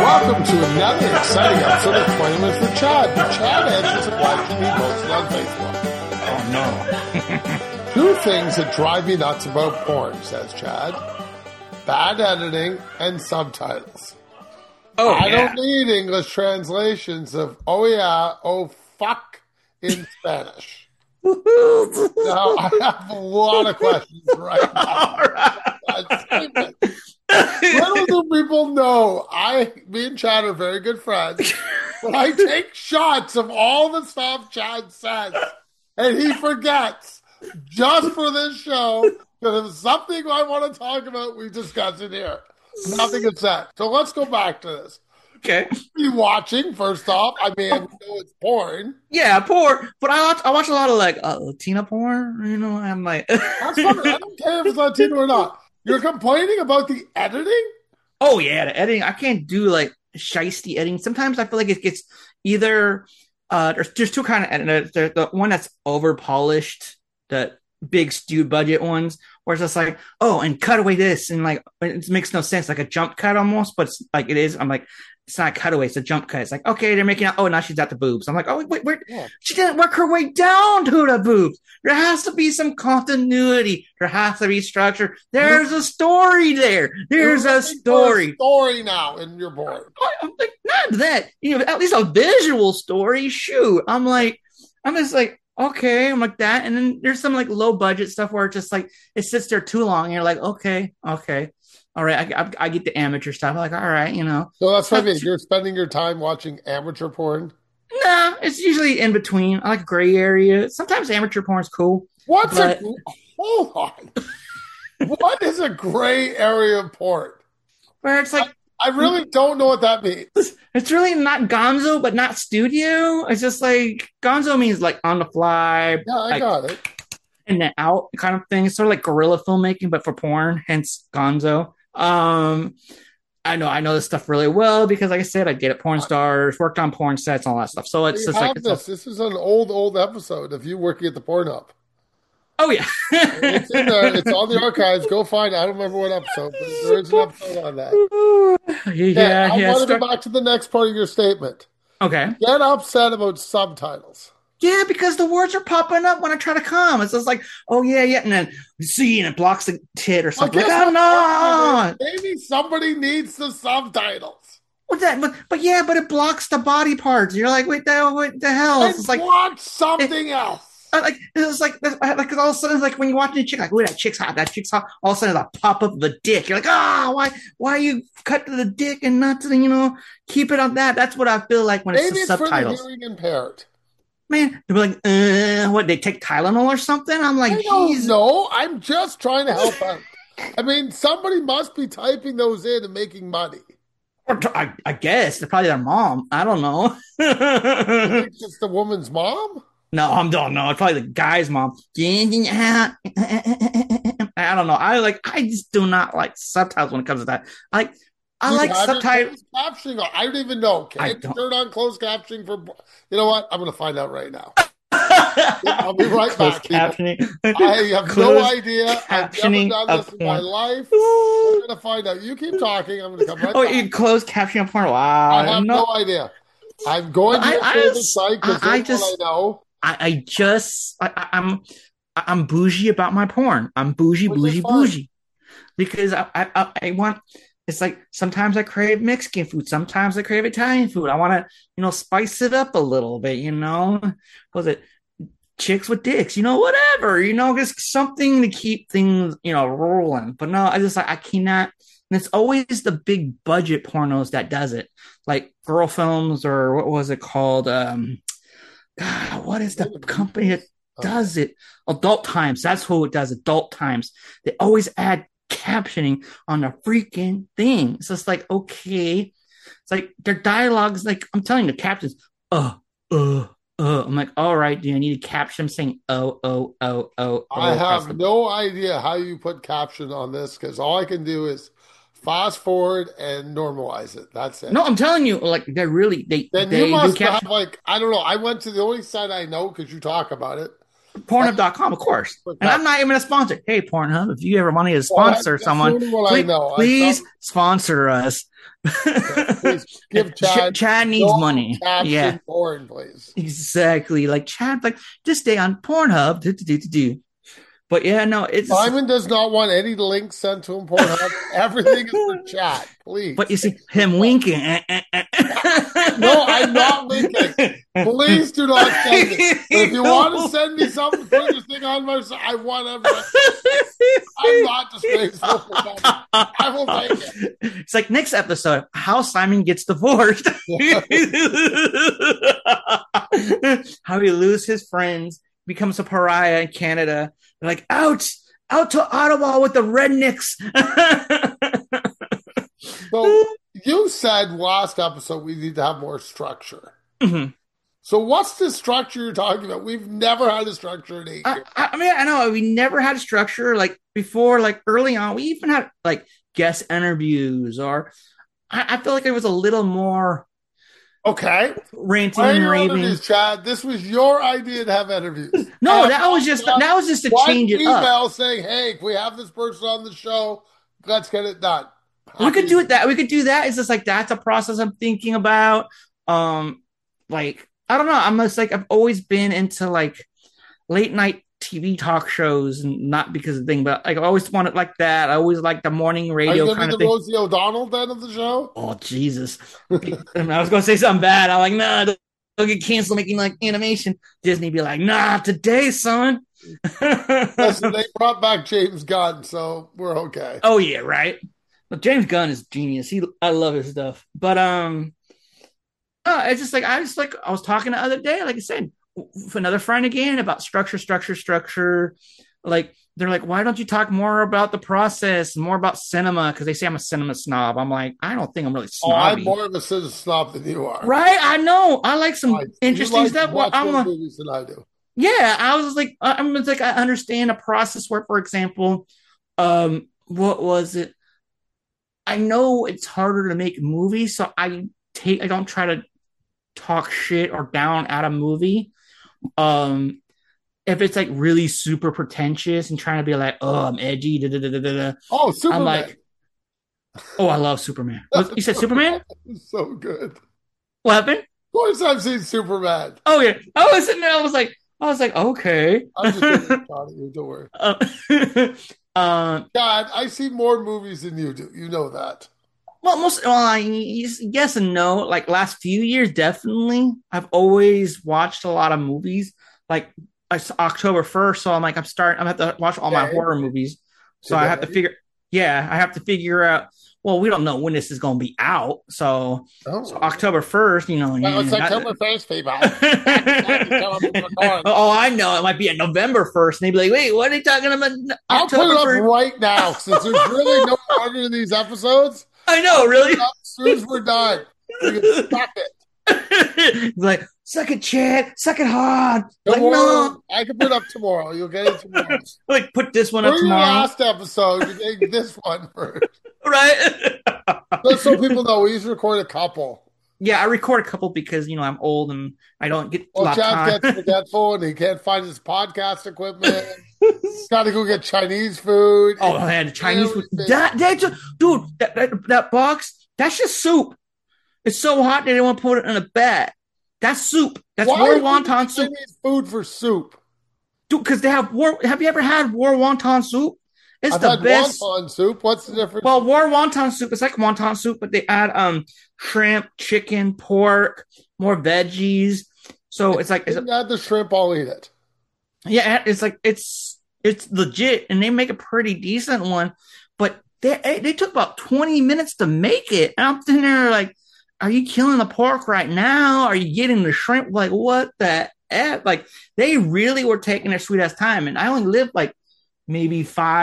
Welcome to another exciting episode of 20 Minutes with Chad. Chad answers a question he posted on Facebook. Oh, no. Two things that drive me nuts about porn, says Chad. Bad editing and subtitles. Oh, I yeah. don't need English translations of oh yeah, oh fuck in Spanish. Now, I have a lot of questions right now. Little do people know, me and Chad are very good friends, but I take shots of all the stuff Chad says, and he forgets just for this show, because if it's something I want to talk about, we discuss it here. Nothing is said. So let's go back to this. Okay. You watching, first off? I mean, we know it's porn. Yeah, porn. But I watch a lot of like Latina porn. You know, I'm like, That's fine. I don't care if it's Latino or not. You're complaining about the editing? oh yeah, the editing. I can't do like shiesty editing. Sometimes I feel like it gets either there's two kind of editing. There's the one that's over polished, the big stewed budget ones, where it's just like, oh, and cut away this, and like it makes no sense, like a jump cut almost, but it's like it is. I'm like, it's not a cutaway, it's a jump cut. It's like, okay, they're making out, oh, now she's at the boobs. I'm like, oh, wait, Yeah. she didn't work her way down to the boobs. There has to be some continuity. There has to be structure. There's a story there. There's You're a looking for story. story now in your porn. I'm like, not that, you know, at least a visual story. Shoot. I'm just like, okay, I'm like that. And then there's some like low budget stuff where it's just like, it sits there too long. And you're like, okay. All right, I get the amateur stuff. I'm like, all right, you know. So that's what I mean. You're spending your time watching amateur porn? Nah, it's usually in between. I like a gray area. Sometimes amateur porn's cool. Hold on. What is a gray area of porn? Where it's like, I really don't know what that means. it's really not gonzo, but not studio. It's just like, gonzo means like on the fly. Yeah, I like, got it. in and out kind of thing. It's sort of like guerrilla filmmaking, but for porn, hence gonzo. I know this stuff really well because, like I said, I dated porn stars, worked on porn sets, all that stuff. So it's just like this is an old episode of you working at the Pornhub. oh yeah, It's in there. It's on the archives. Go find it. I don't remember what episode, but there is an episode on that. yeah. I want to go back to the next part of your statement. Okay. Get upset about subtitles. Yeah, because the words are popping up when I try to come. It's just like, oh yeah, and then see, and it blocks the tit or something. Like, oh no, maybe somebody needs the subtitles. What's that? But it blocks the body parts. You're like, what the hell? It's like watch something else. Like it's like because all of a sudden, like when you're watching a chick, like, oh, that chick's hot. All of a sudden, a pop up of the dick. You're like, why you cut to the dick and not to the, keep it on that? That's what I feel like when maybe it's the subtitles. For the hearing impaired. Man, they're like, what? They take Tylenol or something? I'm like, no, I'm just trying to help out. I mean, somebody must be typing those in and making money. I guess they're probably their mom. I don't know. It's just the woman's mom. No, I don't know. It's probably the guy's mom. I don't know. I just do not like subtitles when it comes to that. I like subtitles. Captioning. I don't even know. Can I turn on closed captioning for? You know what? I'm going to find out right now. I'll be right back. Captioning. I have no idea. I've never done this in my life. I'm going to find out. You keep talking. I'm going to come right back. Oh, you closed captioning porn? Wow. I have no idea. I'm going to the site because that's what I know. I'm bougie about my porn. I'm bougie. Because I want. It's like sometimes I crave Mexican food. Sometimes I crave Italian food. I want to, spice it up a little bit, Was it chicks with dicks, whatever, just something to keep things, rolling. But no, I cannot. And it's always the big budget pornos that does it. Like Girl Films or what was it called? God, what is the company that does it? Adult Times. That's who it does. Adult Times. They always add captioning on the freaking thing. It's just like, okay. It's like their dialogues, like I'm telling you, the captions, I'm like, all right, do I need to caption saying oh. I have no idea how you put caption on this because all I can do is fast forward and normalize it. That's it. No, I'm telling you, like they're really you must have, like, I don't know. I went to the only site I know because you talk about it. Pornhub.com, of course. And I'm not even a sponsor. Hey, Pornhub, if you ever want to sponsor someone, please sponsor us. Please give Chad. Chad needs money. Yeah. Porn, please. Exactly. Like Chad, like just stay on Pornhub. But yeah, no, it's Simon does not want any links sent to him. Pornhub. Everything is for Chad, please. But you see him winking. No, I'm not winking. Please do not send me. But if you want to send me something, put this thing on my side. I want everything. I'm not disgraceful for that. I will take it. It's like next episode, how Simon gets divorced. How he loses his friends, becomes a pariah in Canada. They're like, out to Ottawa with the rednecks. So you said last episode we need to have more structure. Mm-hmm. So what's the structure you're talking about? We've never had a structure in 8 years. I mean, I know we never had a structure like before, like early on. We even had like guest interviews, or I feel like it was a little more. Okay. Ranting and raving. Chad, this was your idea to have interviews. No, that was just to change it up. Email saying, "Hey, if we have this person on the show, let's get it done." We could do that. We could do that. It's just like that's a process I'm thinking about. Like I don't know. I'm just like I've always been into like late night TV talk shows, and not because of the thing, but like I always wanted like that. I always like the morning radio kind of thing. Rosie O'Donnell then of the show? Oh Jesus! I was going to say something bad. I'm like, nah, don't get canceled making like animation. Disney be like, nah, today, son. Listen, they brought back James Gunn, so we're okay. Oh yeah, right. But James Gunn is genius. I love his stuff. But it's just like I was talking the other day, like I said, with another friend again about structure. Like they're like, why don't you talk more about the process, more about cinema? Because they say I'm a cinema snob. I'm like, I don't think I'm really snobby. I'm more of a cinema snob than you are. Right? I know. I like some interesting stuff. Well, I'm more movies than I do. Yeah, I was like, I understand a process where, for example, what was it? I know it's harder to make movies, so I don't try to talk shit or down at a movie. If it's like really super pretentious and trying to be like, oh, I'm edgy, Oh, Superman. I'm like, oh, I love Superman. You said Superman? So good. What happened? Of course I've seen Superman. Oh yeah. I was sitting there, I was like, okay. I'm just kidding, you, don't worry. God, I see more movies than you do. You know that. Well, yes and no. Like last few years, definitely. I've always watched a lot of movies. Like it's October 1st, so I'm like, I'm gonna have to watch all my horror movies. So I have to figure out. Well, we don't know when this is going to be out, so October 1st, you know. Well, it's October 1st, people. Oh, I know. It might be at November 1st, and they'd be like, wait, what are they talking about? I'll put it up right now, since there's really no order in these episodes. I know, really? As soon as we're done, we can stop it. Like, suck it, Chad. Suck it hard. Tomorrow, no. I can put it up tomorrow. You'll get it tomorrow. Like, put this one up tomorrow. Last episode, you take this one first. Right? Just so people know, we usually record a couple. Yeah, I record a couple because, you know, I'm old and I don't get a lot of time. Chad gets forgetful and he can't find his podcast equipment. He's got to go get Chinese food. Oh, man, Chinese food. Dude, that box, that's just soup. It's so hot they didn't want to put it in a bag. That's soup. That's war wonton soup. Chinese food for soup. Dude, because they have war. Have you ever had war wonton soup? It's the best. Wonton soup. What's the difference? Well, war wonton soup. It's like wonton soup, but they add shrimp, chicken, pork, more veggies. So it's like add the shrimp. I'll eat it. Yeah, it's like it's legit, and they make a pretty decent one. But they took about 20 minutes to make it. And I'm sitting there like, are you killing the pork right now? Are you getting the shrimp? Like, what the F? Like, they really were taking their sweet ass time. And I only lived like maybe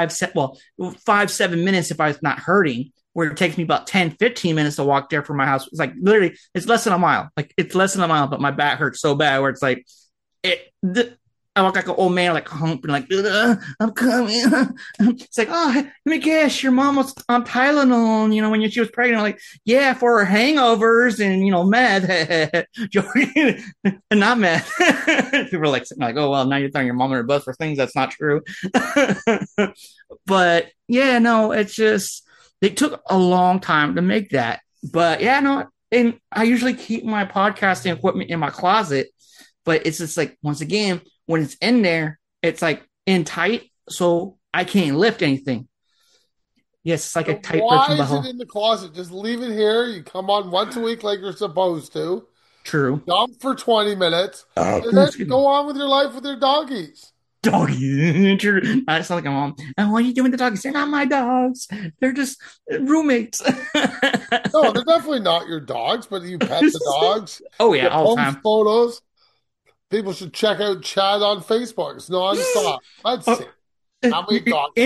5-7 minutes if I was not hurting, where it takes me about 10-15 minutes to walk there from my house. It's like literally, it's less than a mile. Like, it's less than a mile, but my back hurts so bad where it's like, I walk like an old man, like humping, like I'm coming. It's like, oh, let me guess, your mom was on Tylenol, when she was pregnant. I'm like, yeah, for her hangovers and meth, and not meth. People are like, oh well, now you're throwing your mom under the bus for things that's not true. But yeah, no, it's just it took a long time to make that. But yeah, no, and I usually keep my podcasting equipment in my closet, but it's just like once again when it's in there, it's like in tight, so I can't lift anything. Yes, it's like a tight Why person is it butthole. in the closet? Just leave it here. You come on once a week like you're supposed to. True. Dump for 20 minutes, and Ooh, then excuse me. go on with your life with your doggies. Doggy. True. I sound like a mom. And what are you doing with the doggies? They're not my dogs. They're just roommates. No, they're definitely not your dogs, but you pet the dogs. Oh yeah, You all the post time. photos. People should check out Chad on Facebook. It's nonstop. Let's Oh, see. How many dogs?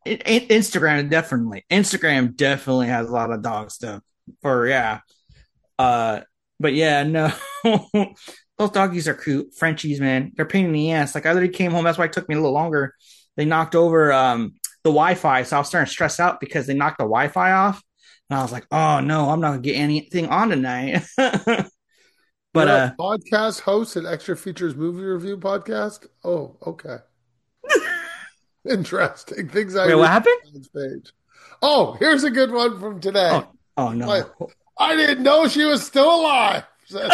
Instagram definitely has a lot of dog stuff. For yeah. Uh, but yeah, no, those doggies are cute. Frenchies, man, they're a pain in the ass. Like I literally came home. That's why it took me a little longer. They knocked over the Wi-Fi, so I was starting to stress out because they knocked the Wi-Fi off, and I was like, oh no, I'm not gonna get anything on tonight. But You're a podcast host at Extra Features Movie Review Podcast? Oh, okay. Interesting. Things I wait, what read happened? on this page. Oh, here's a good one from today. Oh, oh I, no. I didn't know she was still alive.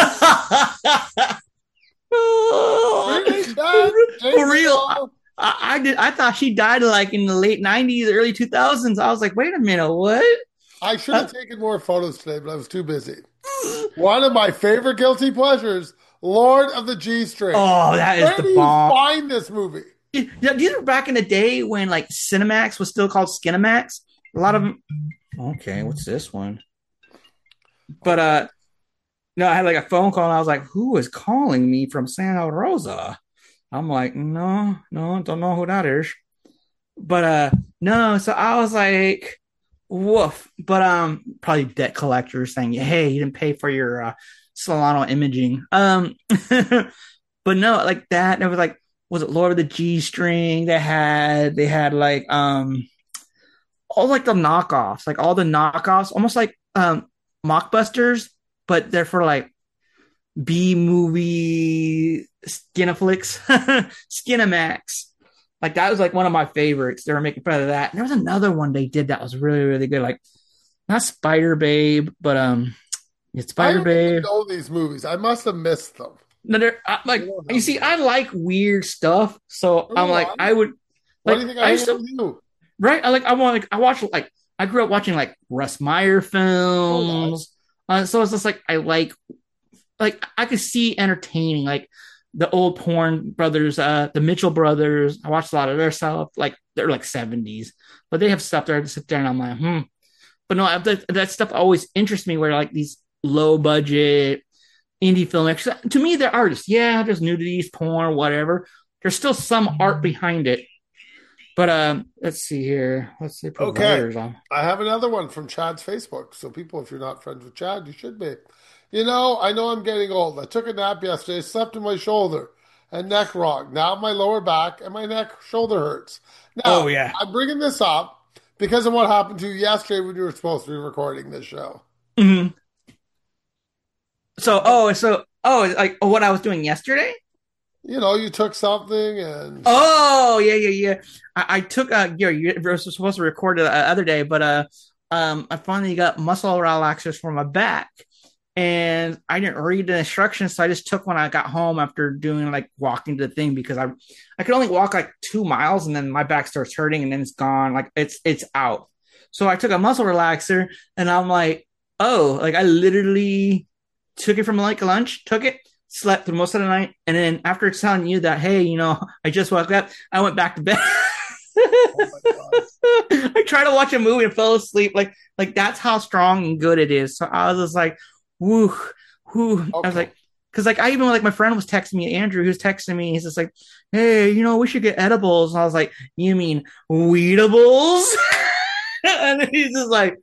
Really, Chad? For real. JBL? I thought she died like in the late 90s, early 2000s. I was like, wait a minute, what? I should Uh, have taken more photos today, but I was too busy. One of my favorite guilty pleasures, Lord of the G String. oh, that is Where the do you bomb. find this movie? Yeah, these were back in the day when like Cinemax was still called Skinemax. A lot of them. Okay, what's this one? But no, I had like a phone call and I was like, who is calling me from Santa Rosa? I'm like, no, no, don't know who that is. But no, so I was like, woof. But probably debt collectors saying, hey, you didn't pay for your Solano imaging. But no, like that. It was like, was it Lord of the G String? They had like all like the knockoffs, like all the knockoffs, almost like mockbusters, but they're for like B movie Skinaflix, Skinamax. Like that was like one of my favorites. They were making fun of that. And there was another one they did that was really, really good. Like not Spider Babe, but it's I Spider don't even Babe. know these movies. I must have missed them. No, I like don't you have see, them. I like weird stuff, so So I'm do like, I. I would Why do you like think I I hang used out to with you? right. I want like I watch like I grew up watching like Russ Meyer So do I. films, so it's just like I like I could see entertaining like the old porn brothers, the Mitchell brothers. I watched a lot of their stuff, like they're like 70s, but they have stuff there to sit there and I'm like, hmm. But no, that stuff always interests me where like these low budget indie filmmakers, to me, they're artists. Yeah, there's nudities, porn, whatever. There's still some art behind it. But let's see here. Let's see Okay. providers on. I have another one from Chad's Facebook. So, people, if you're not friends with Chad, you should be. I know I'm getting old. I took a nap yesterday, slept on my shoulder and neck wrong. Now my lower back and my neck shoulder hurts. Oh Now, yeah. I'm bringing this up because of what happened to you yesterday when you were supposed to be recording this show. Mm-hmm. Like what I was doing yesterday. You took something and Oh yeah. I took you were supposed to record it the other day, but I finally got muscle relaxers for my back, and I didn't read the instructions, so I just took when I got home after doing like walking to the thing because I could only walk like 2 miles, and then my back starts hurting, and then it's gone, like it's out. So I took a muscle relaxer, and I'm like, oh, like I literally took it from like lunch, took it, slept through most of the night, and then after telling you that, hey, I just woke up, I went back to bed. oh my God. I tried to watch a movie and fell asleep. Like that's how strong and good it is. So I was just like, whoo, whoo. I was Okay. like, because like I even like my friend was texting me, Andrew, who's texting me. He's just like, hey, we should get edibles. And I was like, you mean weedables? And then he's just like,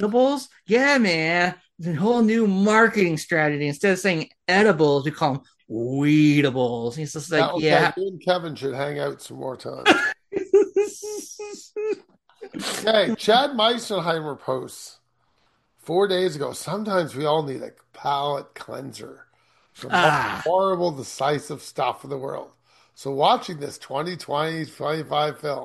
weedables? Yeah, man. It's a whole new marketing strategy. Instead of saying edibles, we call them Weedables. He's just Yeah, like, okay. yeah. You and Kevin should hang out some more times. Okay, Chad Meisenheimer posts 4 days ago. Sometimes we all need a palate cleanser from all the Ah, horrible, decisive stuff of the world. So watching this 2020 25 film,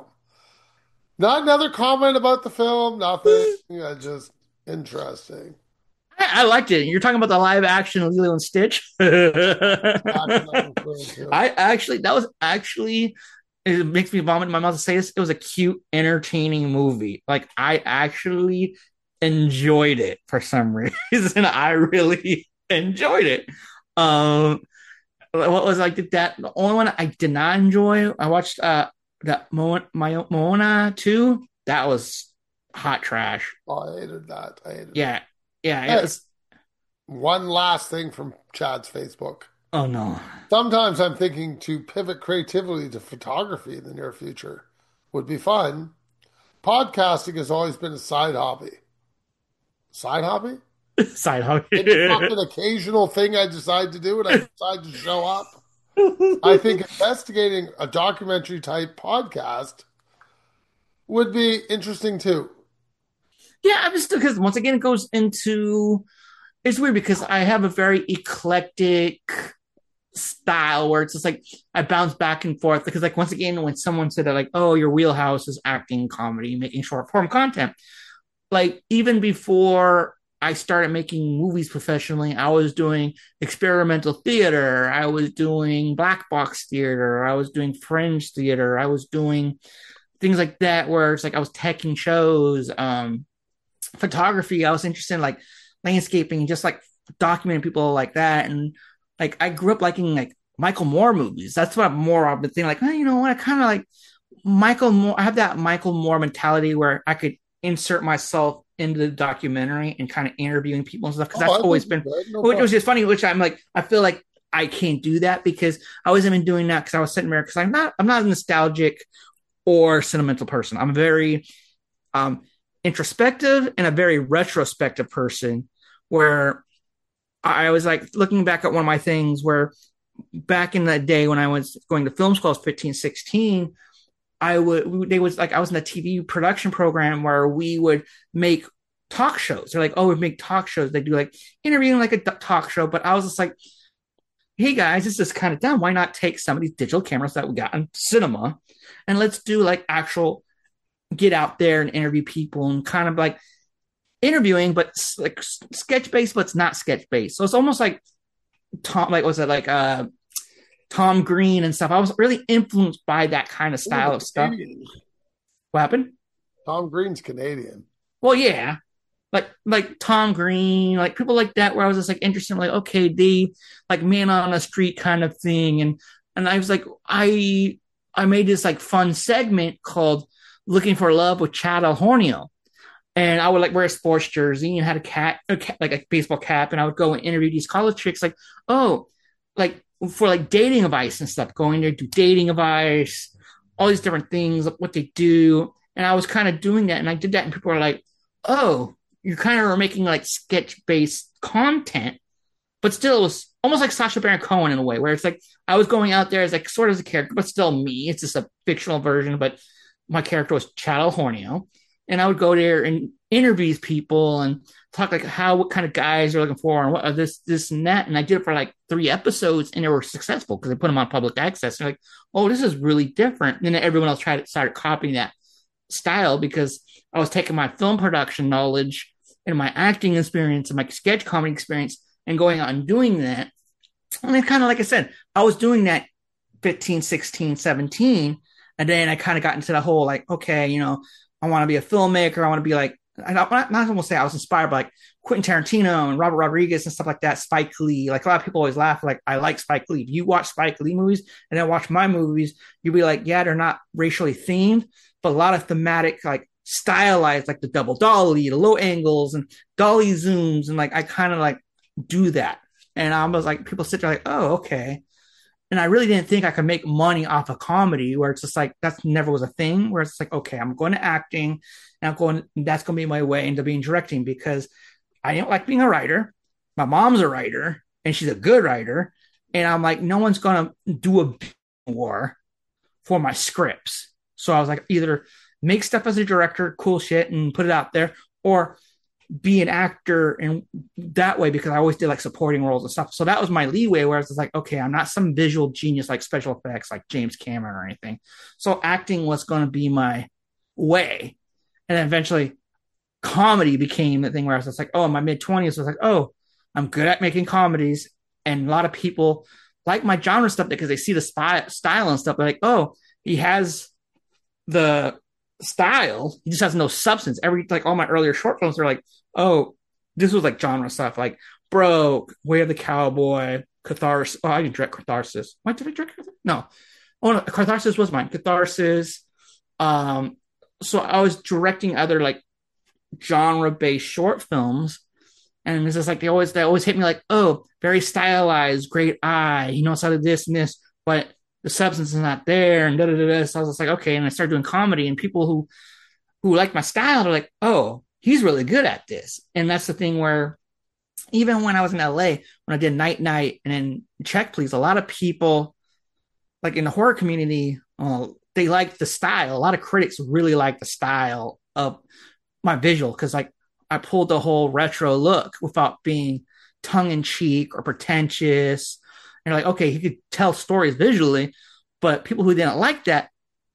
not another comment about the film, nothing. Yeah, just interesting. I liked it. You're talking about the live action Lilo and Stitch. That's what I'm referring to. That was actually, it makes me vomit in my mouth to say this. It was a cute, entertaining movie. Like, I actually enjoyed it for some reason. I really enjoyed it. Um, what was like that? The only one I did not enjoy, I watched that Moana 2. That was hot trash. Oh, I hated that. I hated it. Yeah. Yeah, it Hey, was. one last thing from Chad's Facebook. Oh no. Sometimes I'm thinking to pivot creatively to photography in the near future. Would be fun. Podcasting has always been a side hobby. Side hobby? Side hug. Maybe fucking occasional thing I decide to do when I decide to show up. I think investigating a documentary type podcast would be interesting too. Yeah, I'm just because once again it goes into it's weird because I have a very eclectic style where it's just like I bounce back and forth because like once again when someone said that like oh your wheelhouse is acting comedy making short form content like even before I started making movies professionally I was doing experimental theater I was doing black box theater I was doing fringe theater I was doing things like that where it's like I was teching shows photography I was interested in like landscaping and just like documenting people like that and like I grew up liking like Michael Moore movies that's what more I've been thinking like you know what I kind of like Michael Moore I have that Michael Moore mentality where I could insert myself into the documentary and kind of interviewing people and stuff because Oh, that's I always think been good. No which was problem. just funny which I'm like I feel like I can't do that because I wasn't even doing that because I was sitting there because I'm not a nostalgic or sentimental person I'm very um, introspective and a very retrospective person where I was like looking back at one of my things where back in the day when I was going to film school, I was 15, 16, they was like, I was in a TV production program where we would make talk shows. They're like, oh, we make talk shows. They do like interviewing like a talk show. But I was just like, hey guys, this is kind of dumb. Why not take some of these digital cameras that we got in cinema and let's do like actual get out there and interview people and kind of like interviewing, but like sketch based, but it's not sketch based. So it's almost like Tom, like was it like Tom Green and stuff. I was really influenced by that kind of Oh, style the of stuff. Canadian. What happened? Tom Green's Canadian. Well, yeah, like Tom Green, like people like that, where I was just like interested, like okay, they like man on the street kind of thing, and I was like, I made this like fun segment called "Looking for Love with Chad El Hornio." And I would like wear a sports jersey and had a cat, like a baseball cap, and I would go and interview these college chicks, like, oh, like for like dating advice and stuff, going there do dating advice, all these different things, what they do, and I was kind of doing that, and I did that, and people were like, oh, you kind of are making like sketch based content, but still it was almost like Sacha Baron Cohen in a way, where it's like I was going out there as like sort of as a character, but still me. It's just a fictional version, but my character was Chad Hornio, and I would go there and interview these people and talk like what kind of guys they're looking for and what this and that. And I did it for like 3 episodes, and they were successful because I put them on public access. And they're like, oh, this is really different. And then everyone else started copying that style because I was taking my film production knowledge and my acting experience and my sketch comedy experience and going out and doing that. And then kind of like I said, I was doing that 15, 16, 17. And then I kind of got into the whole like, okay, I want to be a filmmaker. I want to be like, I'm not going to say I was inspired by like Quentin Tarantino and Robert Rodriguez and stuff like that. Spike Lee. Like a lot of people always laugh. Like I like Spike Lee. If you watch Spike Lee movies and then watch my movies, you'll be like, yeah, they're not racially themed, but a lot of thematic, like stylized, like the double dolly, the low angles and dolly zooms. And like, I kind of like do that. And I was like, people sit there like, oh, okay. And I really didn't think I could make money off of comedy where it's just like, that's never was a thing where it's like, okay, I'm going to acting and that's going to be my way into being directing because I don't like being a writer. My mom's a writer and she's a good writer. And I'm like, no one's gonna do a war for my scripts. So I was like, either make stuff as a director, cool shit, and put it out there, or be an actor and that way, because I always did like supporting roles and stuff. So that was my leeway where I was like, okay, I'm not some visual genius like special effects like James Cameron or anything. So acting was going to be my way. And then eventually comedy became the thing where I was just like, oh, in my mid 20s, I was like, oh, I'm good at making comedies. And a lot of people like my genre stuff because they see the style and stuff. They're like, oh, he has the style, he just has no substance. Like all my earlier short films are like, oh, this was like genre stuff, like Broke, Way of the Cowboy, Catharsis. Oh, I didn't direct Catharsis. What did I direct? No. Oh no, Catharsis was mine. Catharsis. Um, so I was directing other like genre-based short films, and it's just like they always hit me like, oh, very stylized, great eye, he knows how to do this and this, but the substance is not there, and da da da. So I was just like, okay, and I started doing comedy, and people who like my style are like, oh, he's really good at this. And that's the thing where even when I was in LA, when I did Night Night and then Check Please, a lot of people like in the horror community, they like the style. A lot of critics really like the style of my visual because like I pulled the whole retro look without being tongue in cheek or pretentious. And like, okay, he could tell stories visually, but people who didn't like that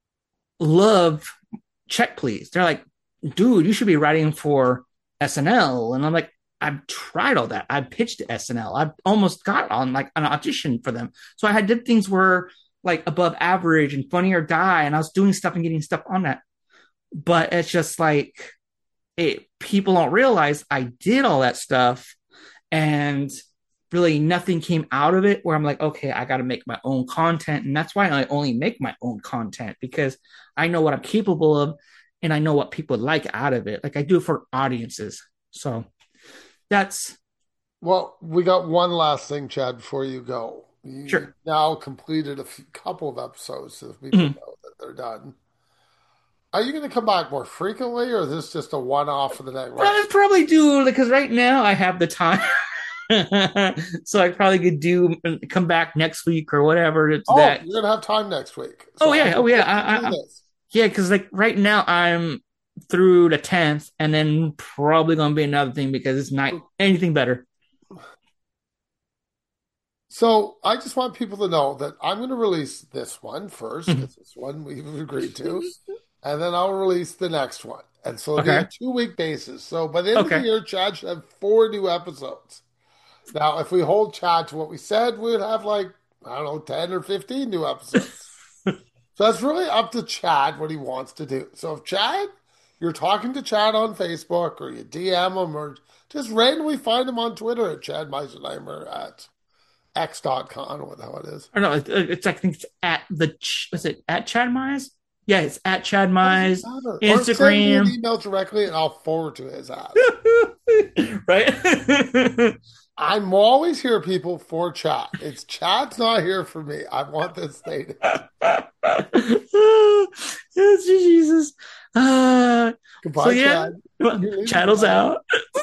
love Check Please. They're like, dude, you should be writing for SNL. And I'm like, I've tried all that. I pitched to SNL. I've almost got on like an audition for them. So I had did things where like above average and Funny or Die, and I was doing stuff and getting stuff on that. But it's just like people don't realize I did all that stuff and really nothing came out of it where I'm like, okay, I got to make my own content. And that's why I only make my own content because I know what I'm capable of and I know what people like out of it. Like I do it for audiences. So that's. Well, we got one last thing, Chad, before you go. You Sure. now completed couple of episodes so people Mhm. know that they're done. Are you going to come back more frequently, or is this just a one-off for the next I rest? probably do because right now I have the time. So I probably could do come back next week or whatever. It's Oh, that. you're going to have time next week, Oh so I yeah, can oh yeah. put you through I this. Yeah, because like right now I'm through the 10th, and then probably gonna be another thing because it's not anything better. So I just want people to know that I'm going to release this one first Mhm. because this one we've agreed to, and then I'll release the next one. And so it'll be a Okay. 2 week basis. So by the end of the Okay. year, Chad should have 4 new episodes. Now, if we hold Chad to what we said, we'd have like, I don't know, 10 or 15 new episodes. So that's really up to Chad what he wants to do. So if Chad, you're talking to Chad on Facebook or you DM him or just randomly find him on Twitter at Chad Meisenheimer at x.com or what the hell it is. Or no, it's I think it's at is it at Chad Mize? Yeah, it's at Chad What does it Mize, matter? Or send me an Instagram. email directly and I'll forward to his ass. Right? I'm always here, people, for Chad. It's Chad's not here for me. I want this stated. Yes, Jesus. So Goodbye, yeah, Chad. You're leaving. Chad's Goodbye. out.